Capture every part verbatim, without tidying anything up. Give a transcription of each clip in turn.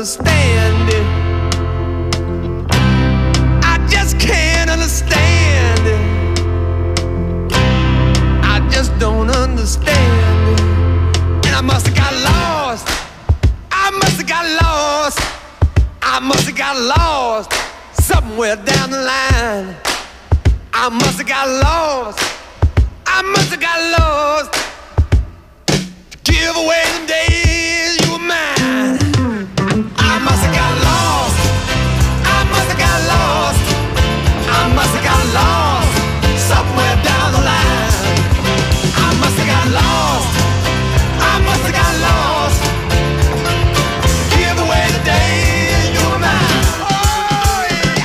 understand it. I just can't understand it. I just don't understand it. And I must have got lost. I must have got lost. I must have got lost somewhere down the line. I must have got lost. I must have got lost. Give away the days you were mine. I must have got lost. I must have got lost. I must have got lost somewhere down the line. I must have got lost. I must have got lost. Give away the days you were mine. Oh yeah.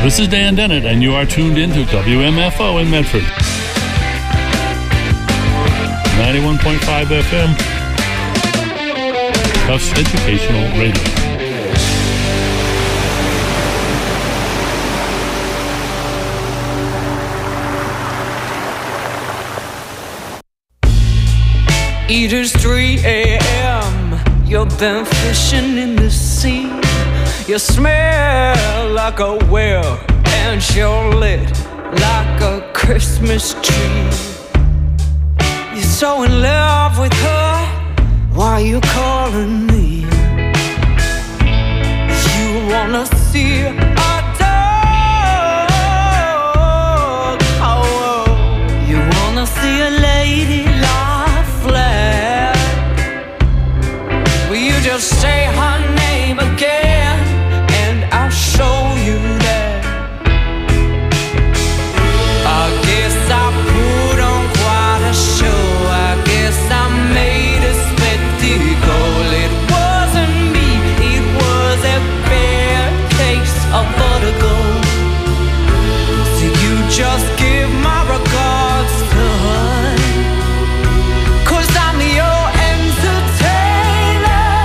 This is Dan Dennett, and you are tuned in to W M F O in Medford. ninety-one point five F M. Tufts Educational Radio. It is three a.m. You've been fishing in the sea. You smell like a whale, and you're lit like a Christmas tree. You're so in love with her, why are you calling me? You wanna see a dog, oh, you wanna see a lady lie flat. Will you just say her name again, and I'll show you that. I guess I put on quite a show. I guess I made a spectacle. It wasn't me, it was a bad case of vertigo. So you just give my regards to her, 'cause I'm your entertainer.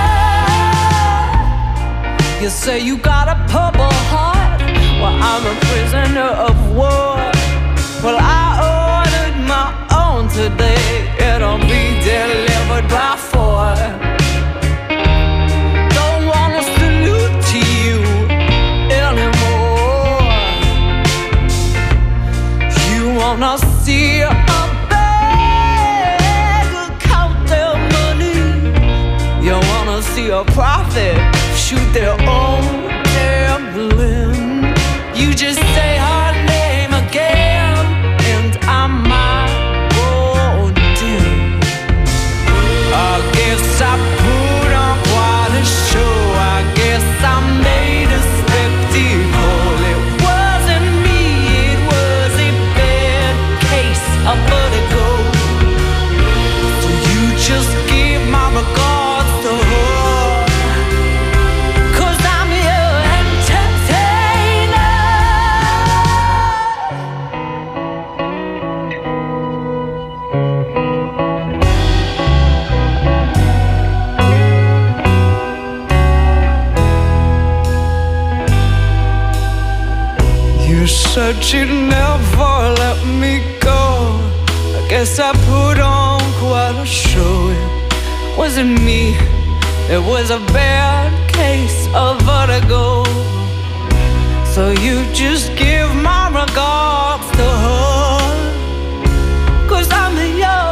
You say you got a purple heart, well I'm a prisoner of war. Well I ordered my own today, it'll be delivered by four. Don't wanna salute to you anymore. You wanna see a beggar count their money. You wanna see a prophet shoot their own gambling. You just say her name again, and I might go dim. I guess I put on quite a show. I guess I made a spectacle. It wasn't me, it was a bad case of vertigo. So you just give my regards to her, 'cause I'm your entertainer. You said you'd never let me go. I guess I put on quite a show. It wasn't me, it was a bad case of vertigo. So you just give my regards to her, 'cause I'm your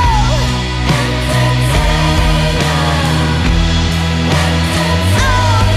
entertainer.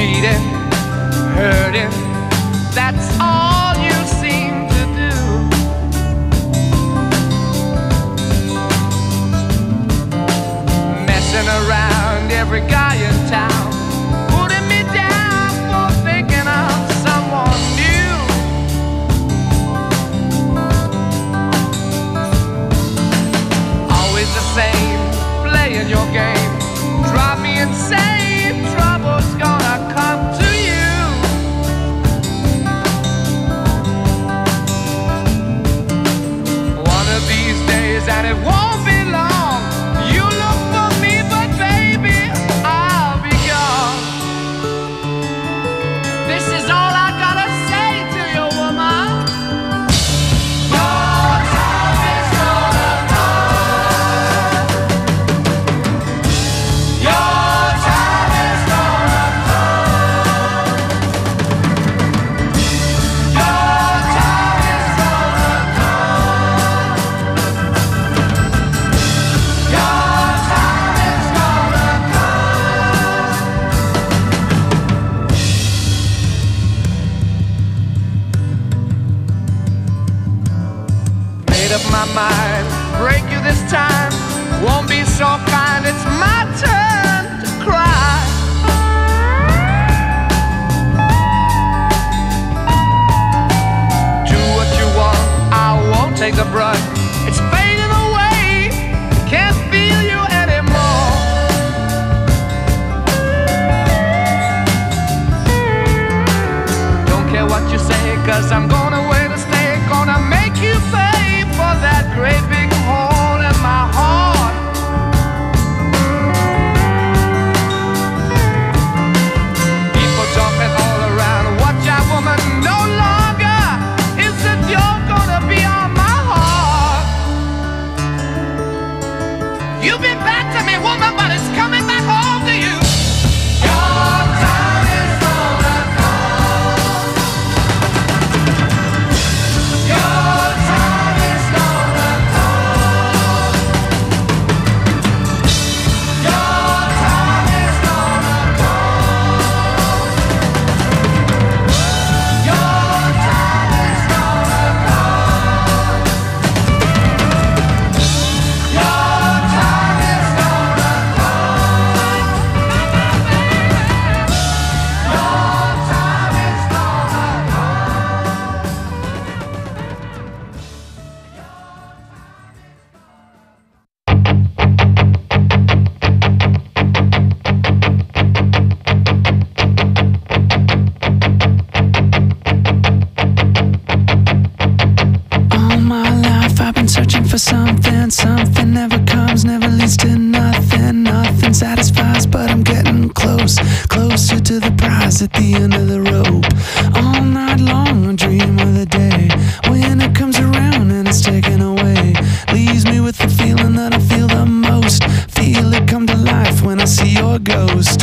cheating, hurting, that's all you seem to do. Messing around every guy in town, putting me down for thinking of someone new. Always the same, playing your game, drive me insane, trouble's gonna come to you. One of these days, and it won't be long, you look for me, but baby, I'll be gone. This is all I gotta say to you, woman. Your time is gonna come. Your time is gonna come. Your time is gonna come. Your time is gonna come. Made up my mind, break you this time. Won't be so kind, it's my turn to cry. Do what you want, I won't take the brunt. It's fading away, can't feel you anymore. Don't care what you say, cause I'm gonna wait to stay. Gonna make you pay for that great big hole in my heart. People talking all around, watch out woman, no longer is it you're gonna be on my heart. You've been bad to me woman, but it's coming back home to you. Your time is gonna come. Your time is gonna come. Your time is gonna come. Your time is gonna come. Your time is gonna come. Your time is All my life I've been searching for something. Something never comes, never leads to nothing. Nothing satisfies, but I'm getting close, closer to the prize at the end of the rope. All night long I dream of the day when it comes around and it's taken away. Leaves me with the feeling that I feel the most. Feel it come to life when I see your ghost.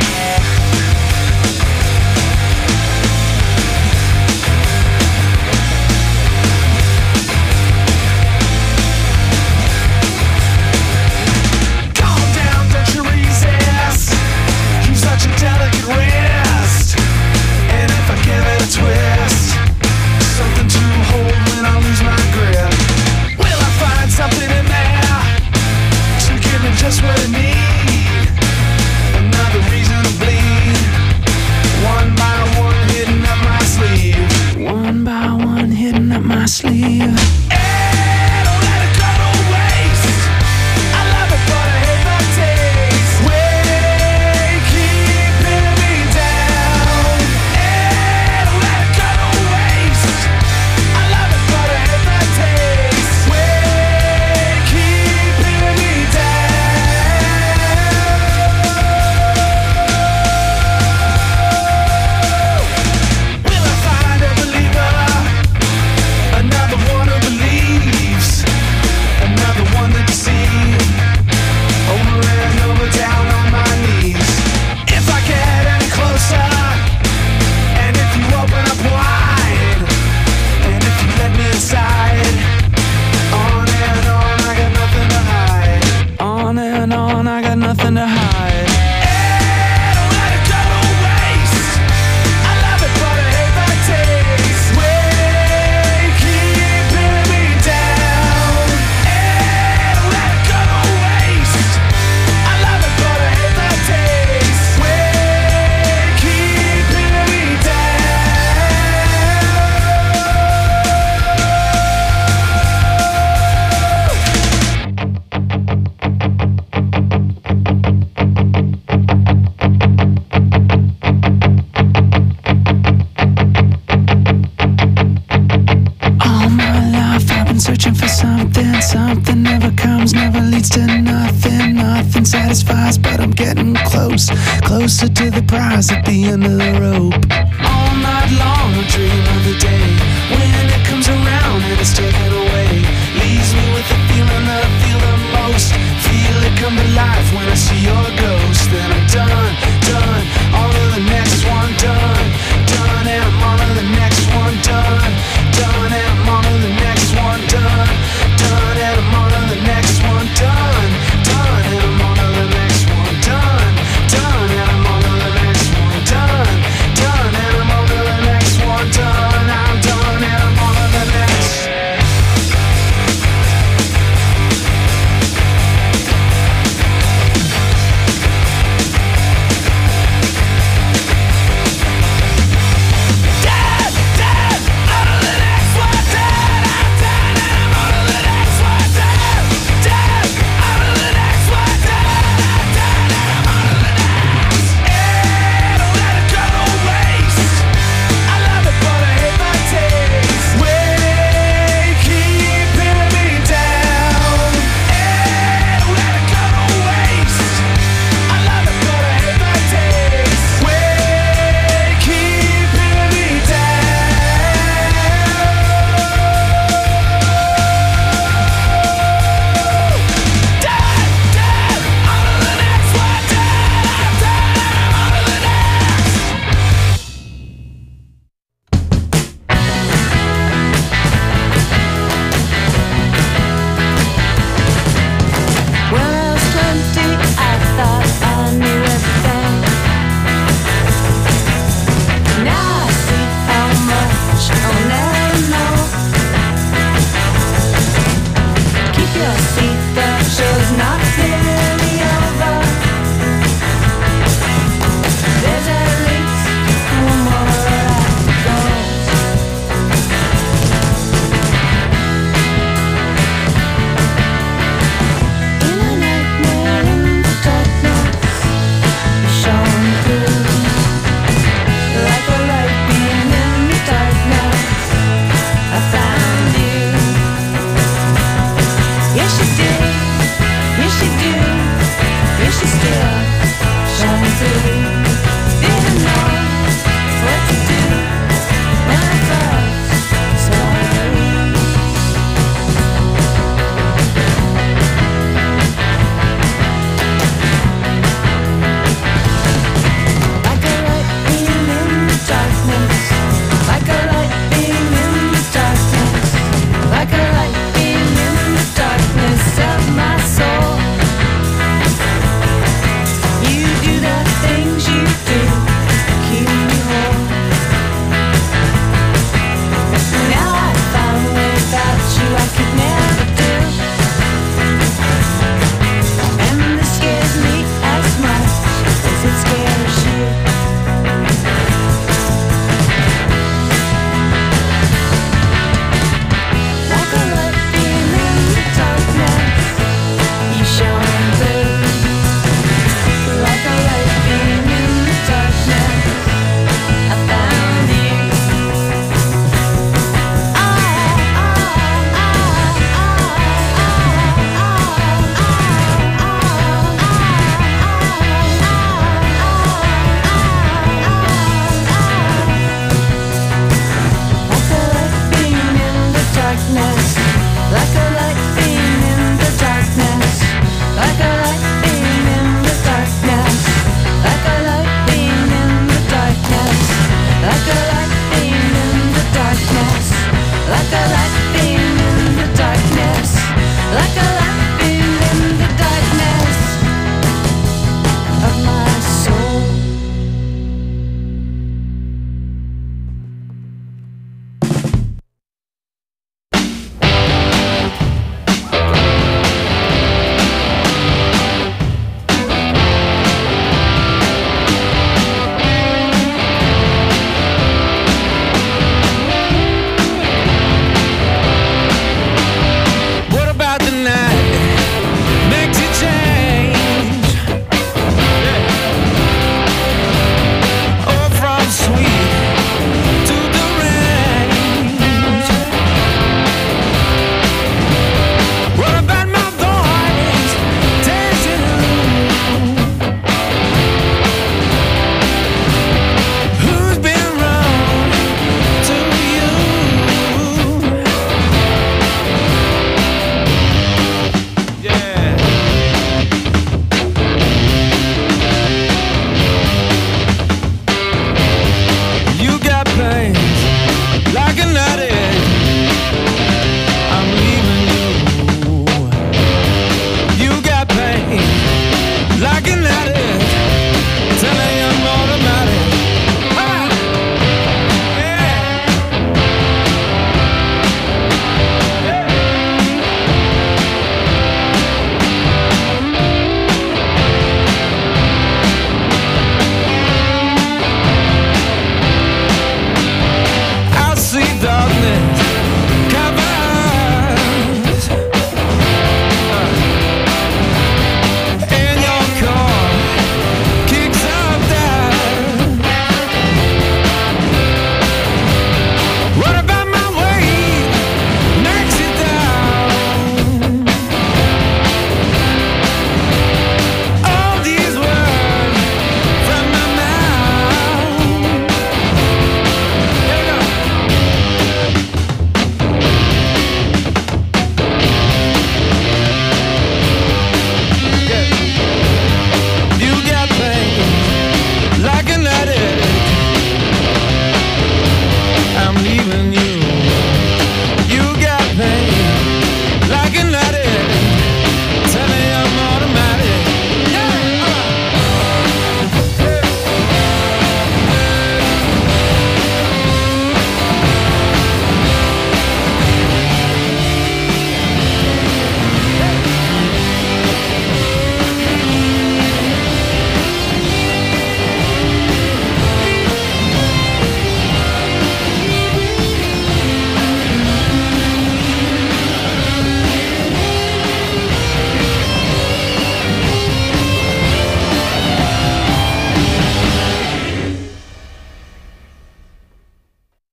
Calm down, don't you resist. You're such a delicate wrist. And if I give it a twist, something to hold when I lose my grip. Will I find something in there to give me just what I need? Another reason I'm getting close, closer to the prize at the end of the rope. All night long I dream of the day when it comes around and it's taken away. Leaves me with the feeling that I feel the most. Feel it come to life when I see your ghost. Then I'm done, done, on to the next one, done, done, and I'm on to the next one, done, done, and I'm on to the next one, done, done, and I'm on to the next one, done, done, and I'm on to the next one, done, done, and I'm on to the next one, done, done, and I'm on to the next one, done, I'm done, and I'm on to the next.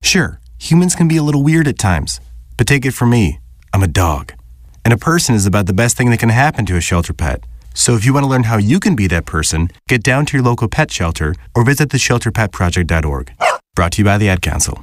Sure, humans can be a little weird at times, but take it from me, I'm a dog. And a person is about the best thing that can happen to a shelter pet. So if you want to learn how you can be that person, get down to your local pet shelter or visit the shelter pet project dot org. Brought to you by the Ad Council.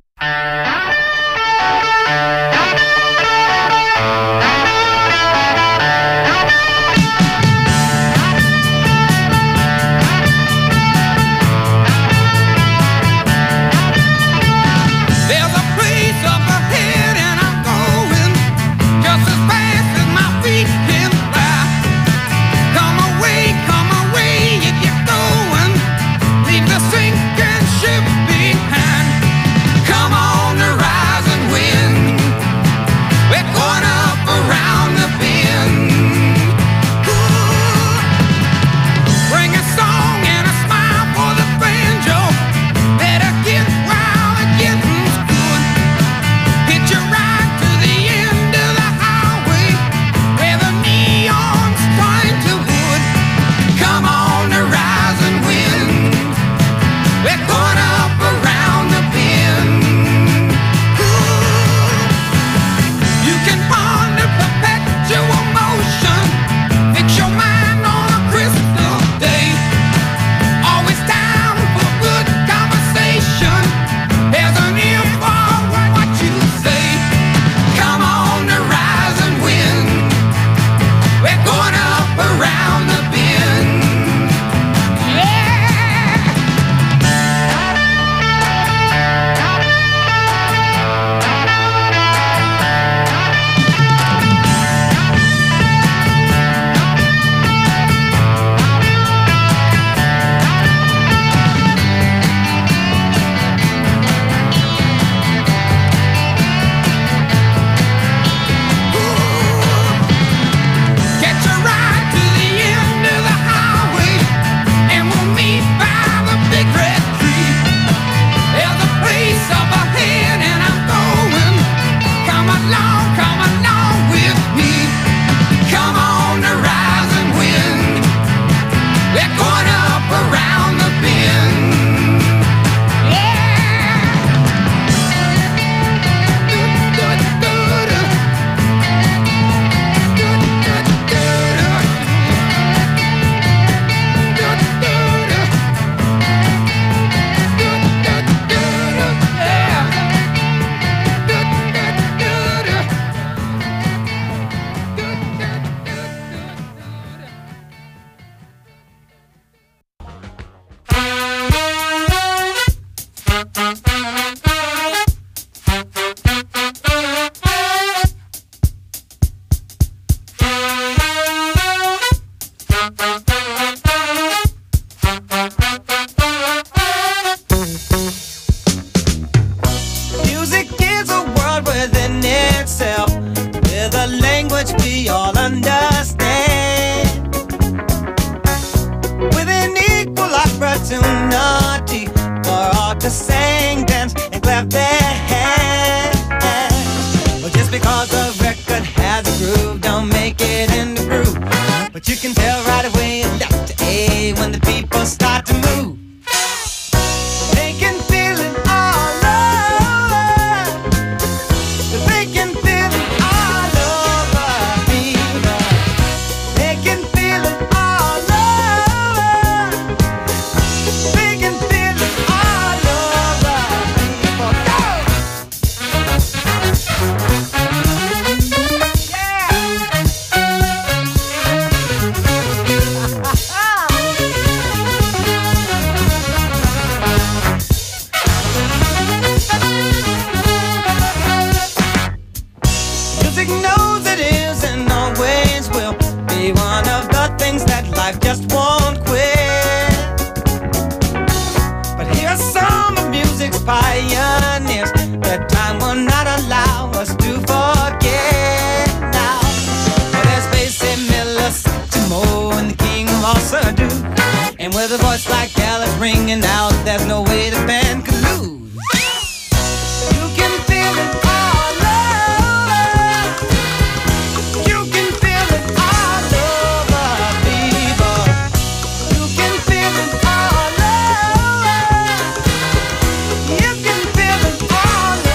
You can feel it all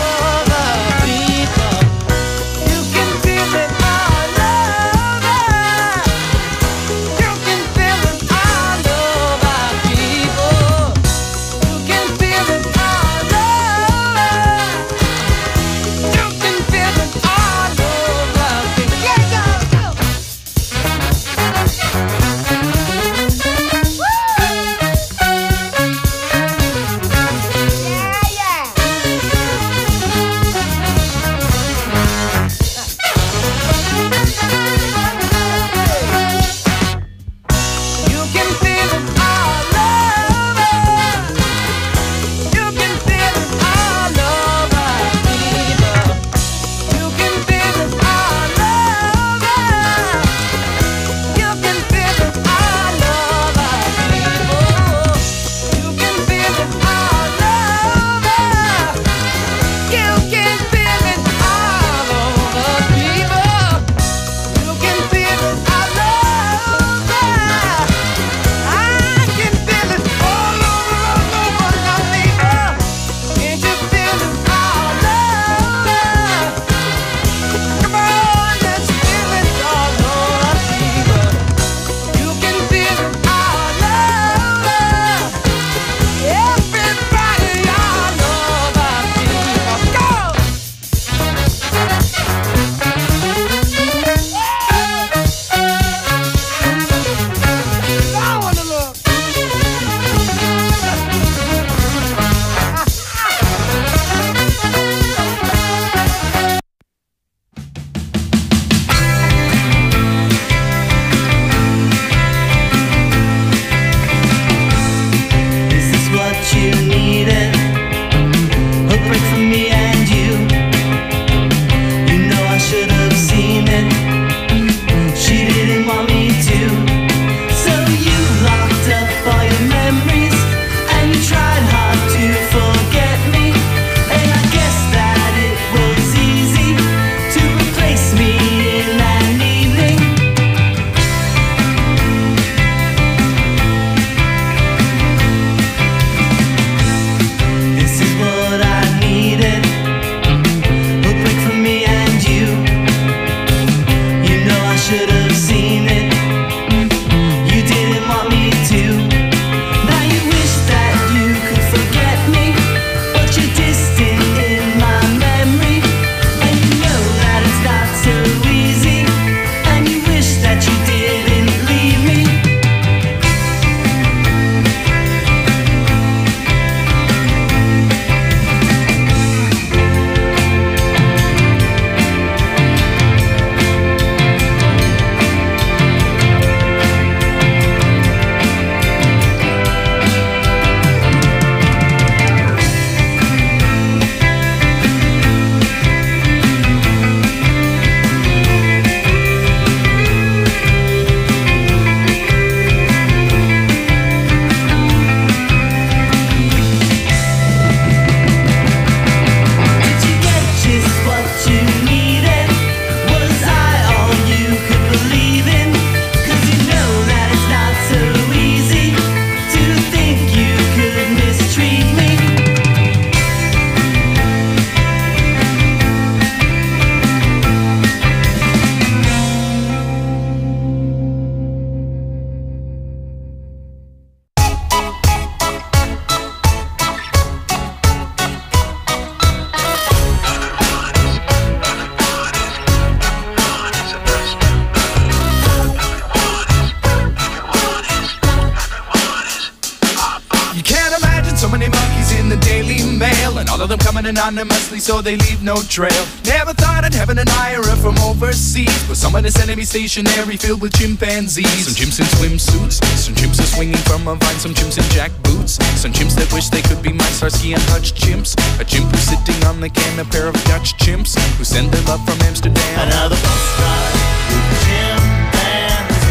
the Daily Mail, and all of them coming anonymously so they leave no trail. Never thought I'd have an admirer from overseas, but someone is sending me stationery filled with chimpanzees. Some chimps in swimsuits, some chimps are swinging from a vine, some chimps in jackboots, some chimps that wish they could be my Starsky and Hutch chimps. A chimp who's sitting on the can, a pair of Dutch chimps who send their love from Amsterdam. Another postcard with chimpanzees,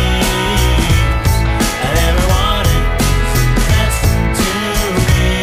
and everyone is dressed to me.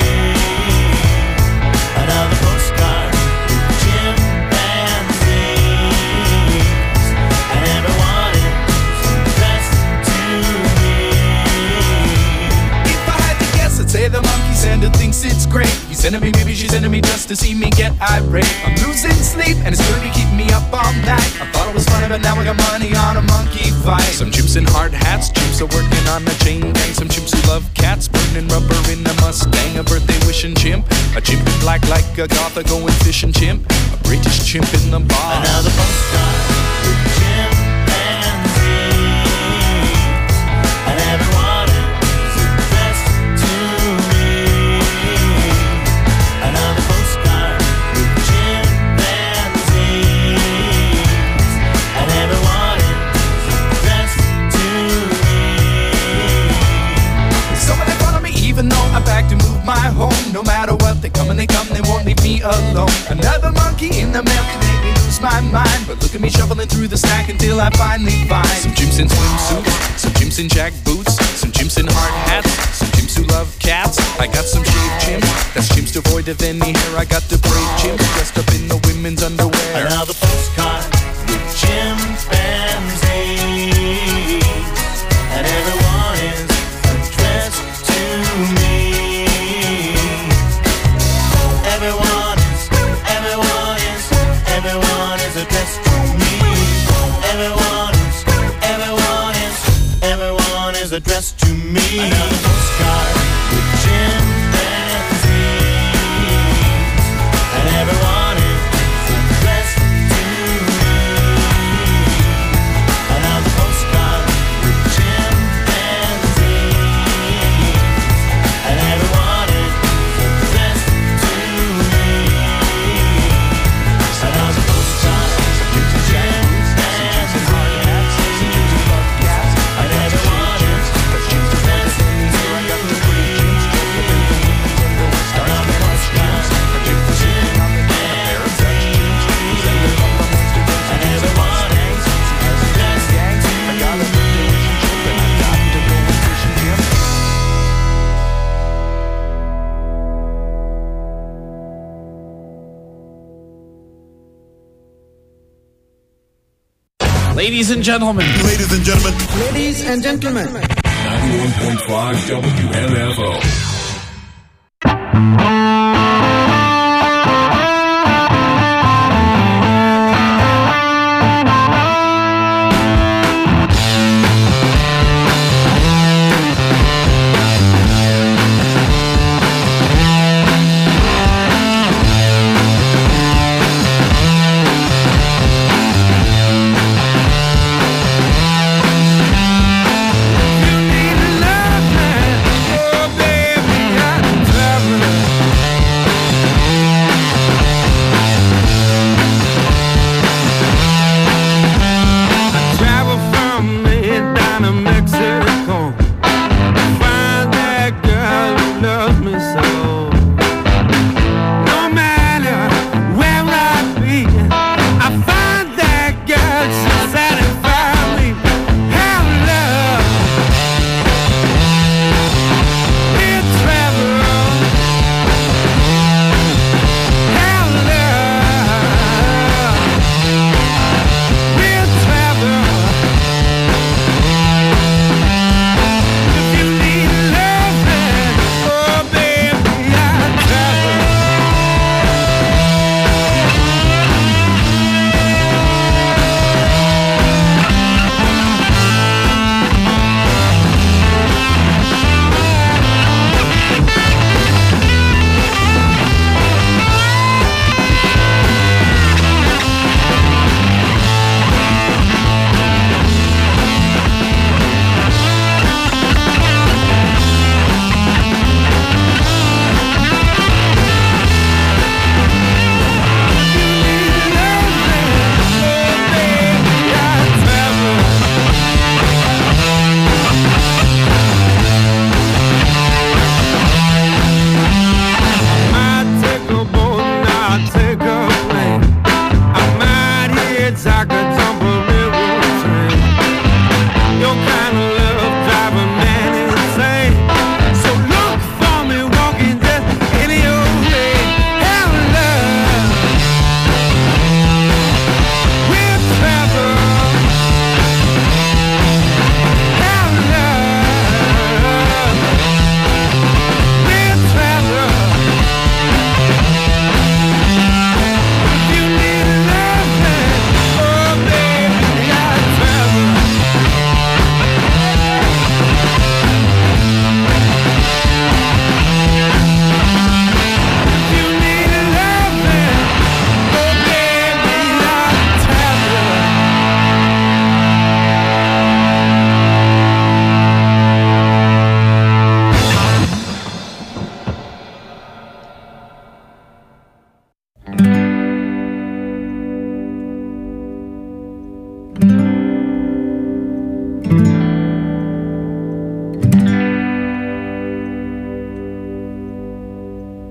Another postcard with chimpanzees, and everyone is dressed to me. If I had to guess, I'd say the monkey Santa thinks it's great. He's sending me, maybe she's sending me just to see me get irate. I'm losing sleep and it's really keeping me up all night. I thought it was funny, but now I got money on a monkey fight. Some chimps in hard hats, chimps are working on a chain gang. Some chimps who love cats, burning rubber in a Mustang. A birthday wishing chimp, a chimp in black like a goth, a going fishing chimp, a British chimp in the bar. Another postcard with chimpanzees, and everyone is dressed to me. Another postcard with chimpanzees, and everyone is dressed to me. Someone in front of me, even though I'm back to move my home. No matter what, they come and they come, they won't leave me alone. Another monkey in the mail can make me lose my mind, but look at me shuffling through the stack until I finally find some chimps in swimsuits, some chimps in jack boots, some chimps in hard hats, some chimps who love cats. I got some shaved chimps, that's chimps devoid of any hair. I got the brave chimps dressed up in the women's underwear. Another postcard with chimpanzees, and everyone is addressed to me. Everyone is, everyone is, everyone is addressed to me. Everyone is, everyone is, everyone is addressed to me. Another postcard with chimpanzees, and everyone is addressed to me. Another postcard with chimpanzees, and everyone is addressed to me. Another postcard with chimpanzees, and everyone is addressed to me. Ladies and gentlemen. Ladies and gentlemen. Ladies and gentlemen. ninety-one point five W M F O. Love, man. Oh, baby.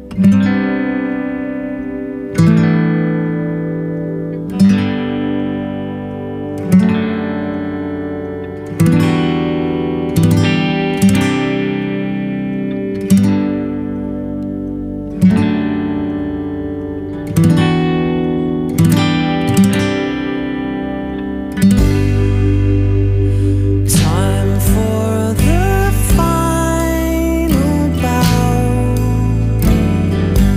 Time for the final bow.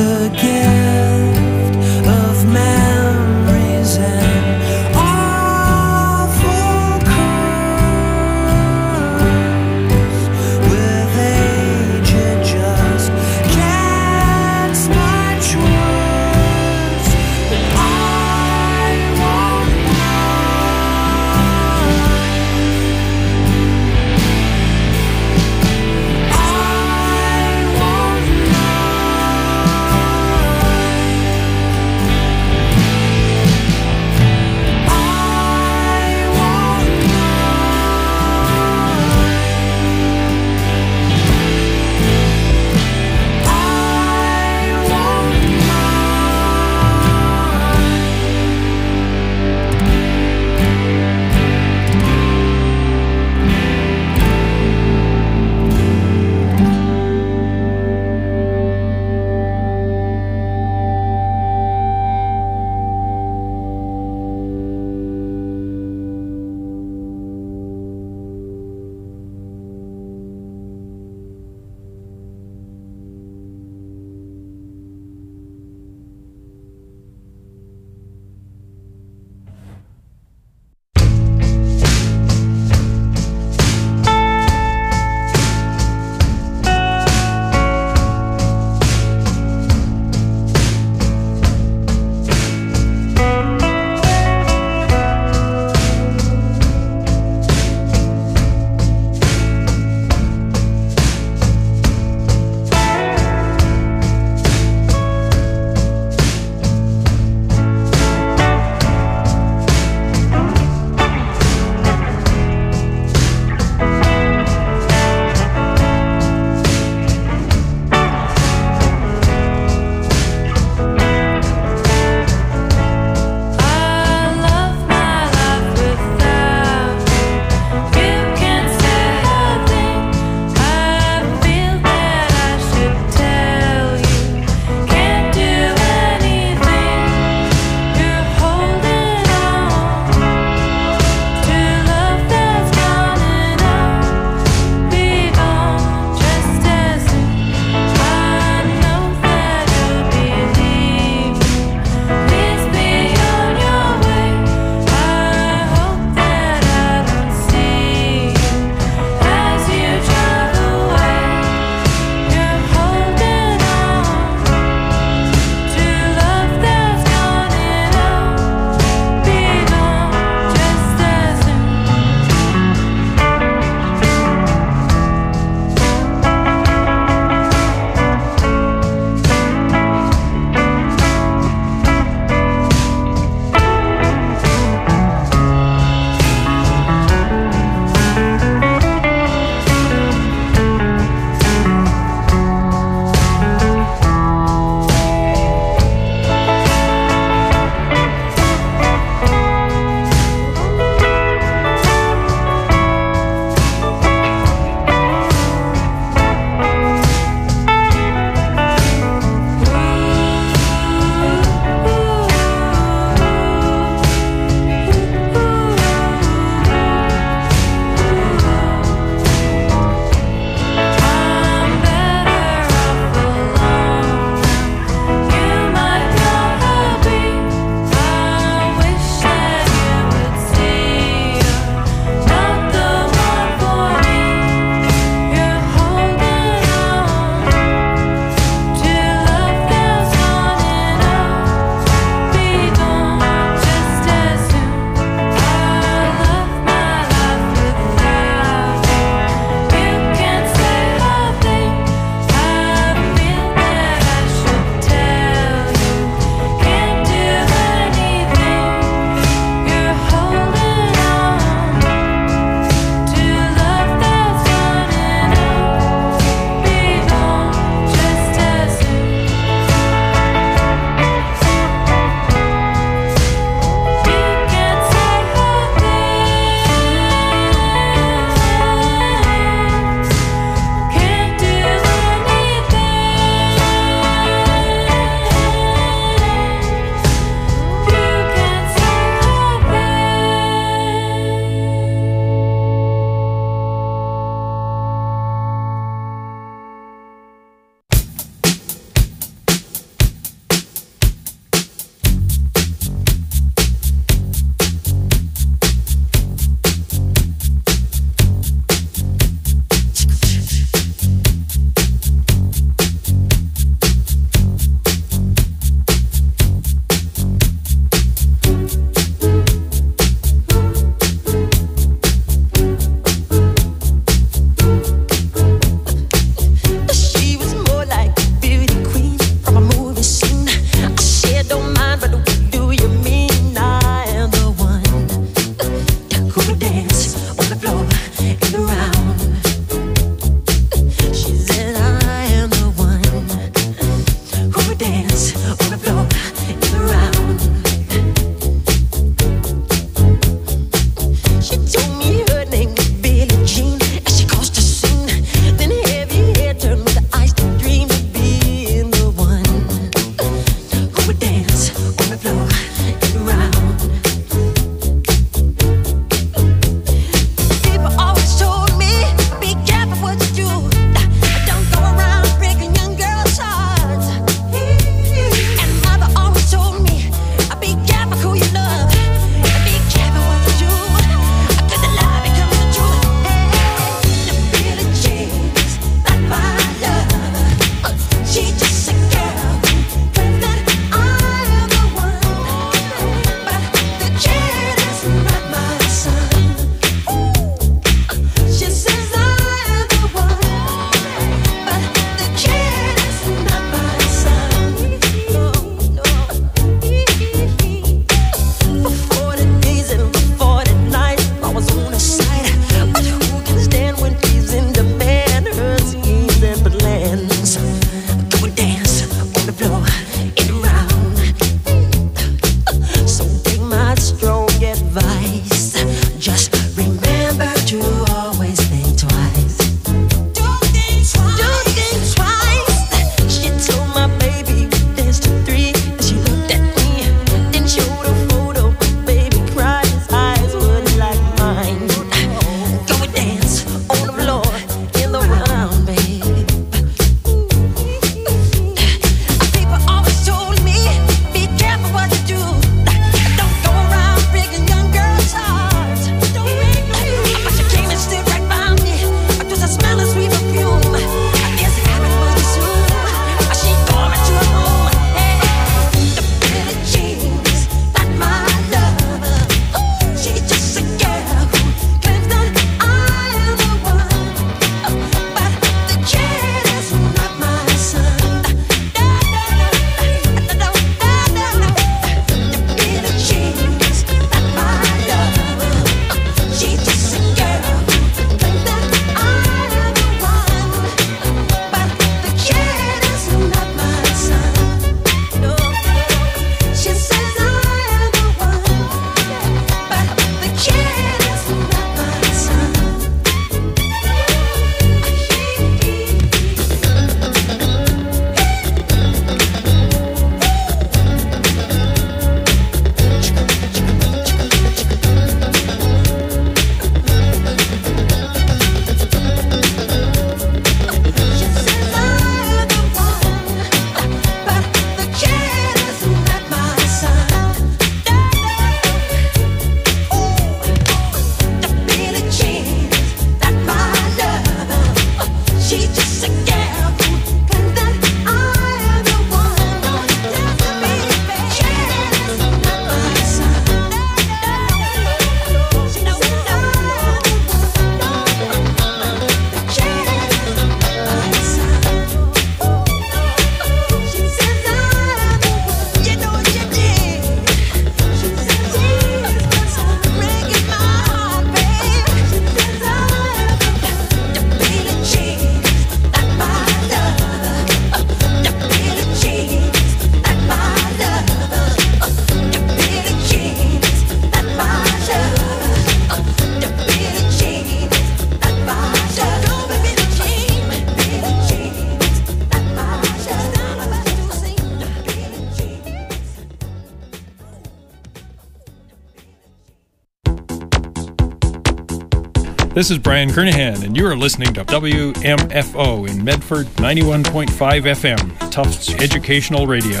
This is Brian Kernahan, and you are listening to W M F O in Medford, ninety-one point five F M, Tufts Educational Radio.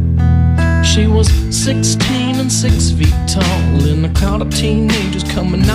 sixteen and six feet tall in a crowd of teenagers coming out.